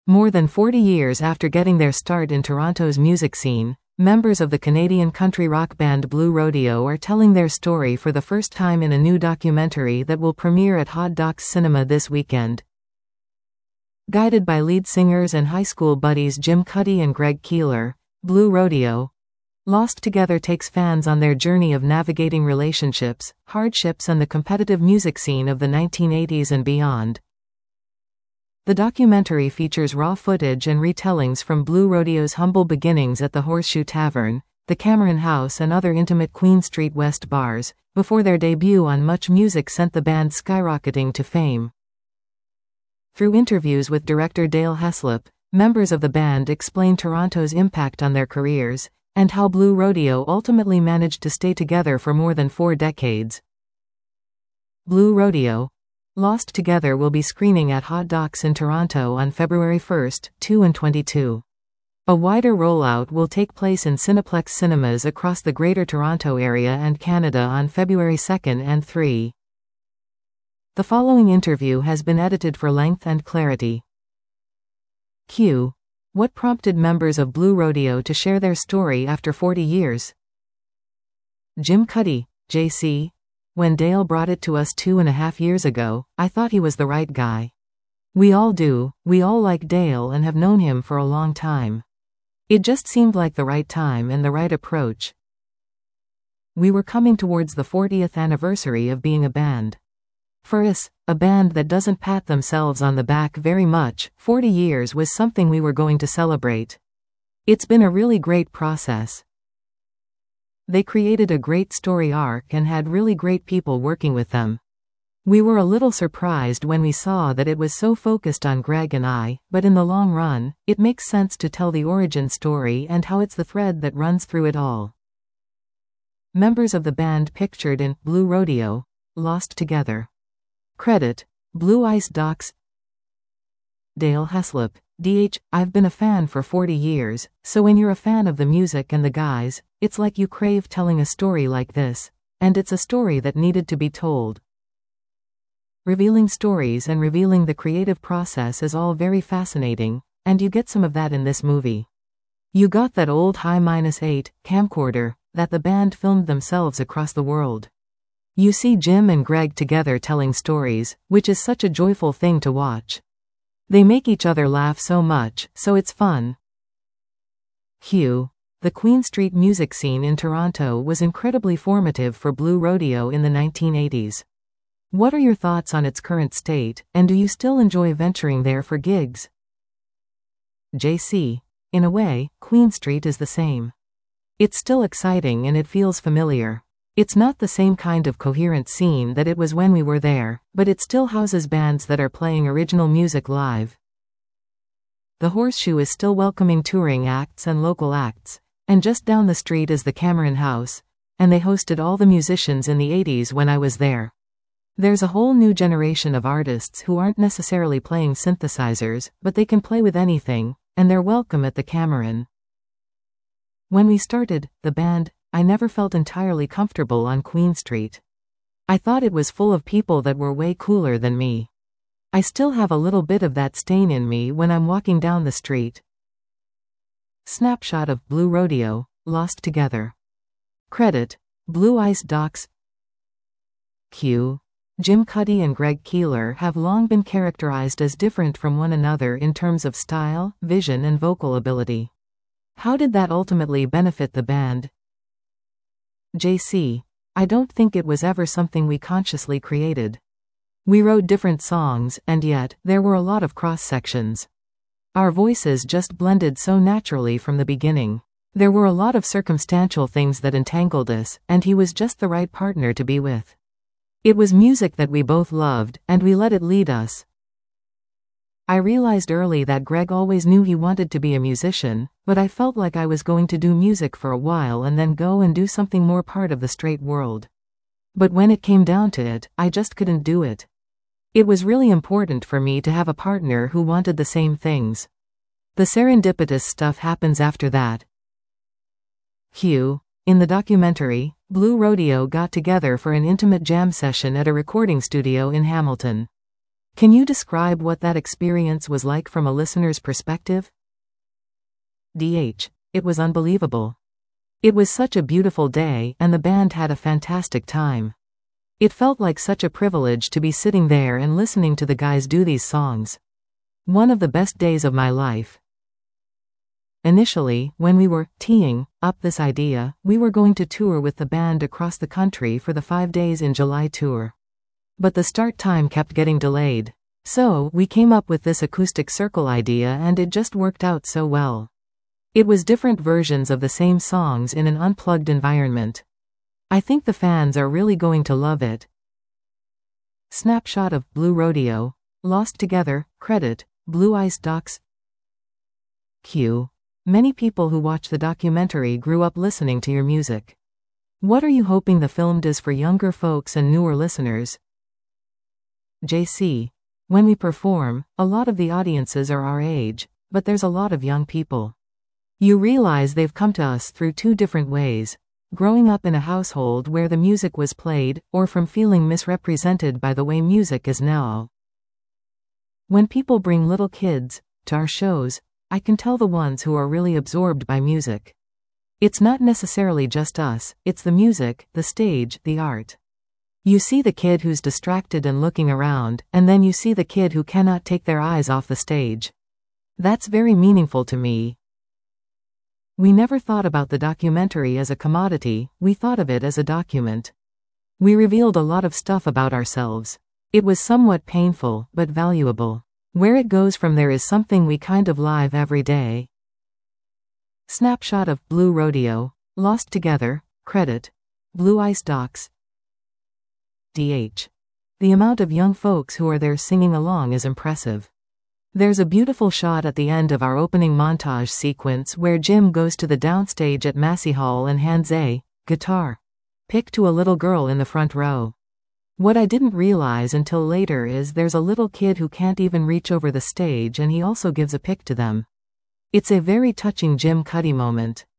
More than 40 years after getting their start in Toronto's music scene, members of the Canadian country rock band Blue Rodeo are telling their story for the first time in a new documentary that will premiere at Hot Docs Cinema this weekend. Guided by lead singers and high school buddies Jim Cuddy and Greg Keeler, Blue Rodeo Lost Together takes fans on their journey of navigating relationships, hardships and the competitive music scene of the 1980s and beyond. The documentary features raw footage and retellings from Blue Rodeo's humble beginnings at the Horseshoe Tavern, the Cameron House and other intimate Queen Street West bars, before their debut on Much Music sent the band skyrocketing to fame. Through interviews with director Dale Heslop, members of the band explain Toronto's impact on their careers, and how Blue Rodeo ultimately managed to stay together for more than 4 decades. Blue Rodeo Lost Together will be screening at Hot Docs in Toronto on February 1, 2 and 22. A wider rollout will take place in Cineplex cinemas across the Greater Toronto Area and Canada on February 2 and 3. The following interview has been edited for length and clarity. Q. What prompted members of Blue Rodeo to share their story after 40 years? Jim Cuddy, JC. When Dale brought it to us 2.5 years ago, I thought he was the right guy. We all do, we all like Dale and have known him for a long time. It just seemed like the right time and the right approach. We were coming towards the 40th anniversary of being a band. For us, a band that doesn't pat themselves on the back very much, 40 years was something we were going to celebrate. It's been a really great process. They created a great story arc and had really great people working with them. We were a little surprised when we saw that it was so focused on Greg and I, but in the long run, it makes sense to tell the origin story and how it's the thread that runs through it all. Members of the band pictured in Blue Rodeo Lost Together. Credit: Blue Ice Docs. Dale Heslop, DH. I've been a fan for 40 years, so when you're a fan of the music and the guys, it's like you crave telling a story like this, and it's a story that needed to be told. Revealing stories and revealing the creative process is all very fascinating, and you get some of that in this movie. You got that old Hi-8 camcorder that the band filmed themselves across the world. You see Jim and Greg together telling stories, which is such a joyful thing to watch. They make each other laugh so much, so it's fun. Q. The Queen Street music scene in Toronto was incredibly formative for Blue Rodeo in the 1980s. What are your thoughts on its current state, and do you still enjoy venturing there for gigs? JC. In a way, Queen Street is the same. It's still exciting and it feels familiar. It's not the same kind of coherent scene that it was when we were there, but it still houses bands that are playing original music live. The Horseshoe is still welcoming touring acts and local acts, and just down the street is the Cameron House, and they hosted all the musicians in the 80s when I was there. There's a whole new generation of artists who aren't necessarily playing synthesizers, but they can play with anything, and they're welcome at the Cameron. When we started the band, I never felt entirely comfortable on Queen Street. I thought it was full of people that were way cooler than me. I still have a little bit of that stain in me when I'm walking down the street. Snapshot of Blue Rodeo Lost Together. Credit: Blue Ice Docs. Q. Jim Cuddy and Greg Keeler have long been characterized as different from one another in terms of style, vision and vocal ability. How did that ultimately benefit the band? JC. I don't think it was ever something we consciously created. We wrote different songs, and yet, there were a lot of cross-sections. Our voices just blended so naturally from the beginning. There were a lot of circumstantial things that entangled us, and he was just the right partner to be with. It was music that we both loved, and we let it lead us. I realized early that Greg always knew he wanted to be a musician, but I felt like I was going to do music for a while and then go and do something more part of the straight world. But when it came down to it, I just couldn't do it. It was really important for me to have a partner who wanted the same things. The serendipitous stuff happens after that. Q. In the documentary, Blue Rodeo got together for an intimate jam session at a recording studio in Hamilton. Can you describe what that experience was like from a listener's perspective? DH. It was unbelievable. It was such a beautiful day, and the band had a fantastic time. It felt like such a privilege to be sitting there and listening to the guys do these songs. One of the best days of my life. Initially, when we were teeing up this idea, we were going to tour with the band across the country for the 5 days in July tour. But the start time kept getting delayed. So, we came up with this acoustic circle idea, and it just worked out so well. It was different versions of the same songs in an unplugged environment. I think the fans are really going to love it. Snapshot of Blue Rodeo. Lost Together. Credit Blue Ice Docs. Q. Many people who watch the documentary grew up listening to your music. What are you hoping the film does for younger folks and newer listeners? JC. When we perform, a lot of the audiences are our age, but there's a lot of young people. You realize they've come to us through 2 different ways: growing up in a household where the music was played, or from feeling misrepresented by the way music is now. When people bring little kids to our shows, I can tell the ones who are really absorbed by music. It's not necessarily just us, it's the music, the stage, the art. You see the kid who's distracted and looking around, and then you see the kid who cannot take their eyes off the stage. That's very meaningful to me. We never thought about the documentary as a commodity, we thought of it as a document. We revealed a lot of stuff about ourselves. It was somewhat painful, but valuable. Where it goes from there is something we kind of live every day. Snapshot of Blue Rodeo. Lost Together. Credit Blue Ice Docs. DH. The amount of young folks who are there singing along is impressive. There's a beautiful shot at the end of our opening montage sequence where Jim goes to the downstage at Massey Hall and hands a guitar pick to a little girl in the front row. What I didn't realize until later is there's a little kid who can't even reach over the stage, and he also gives a pick to them. It's a very touching Jim Cuddy moment.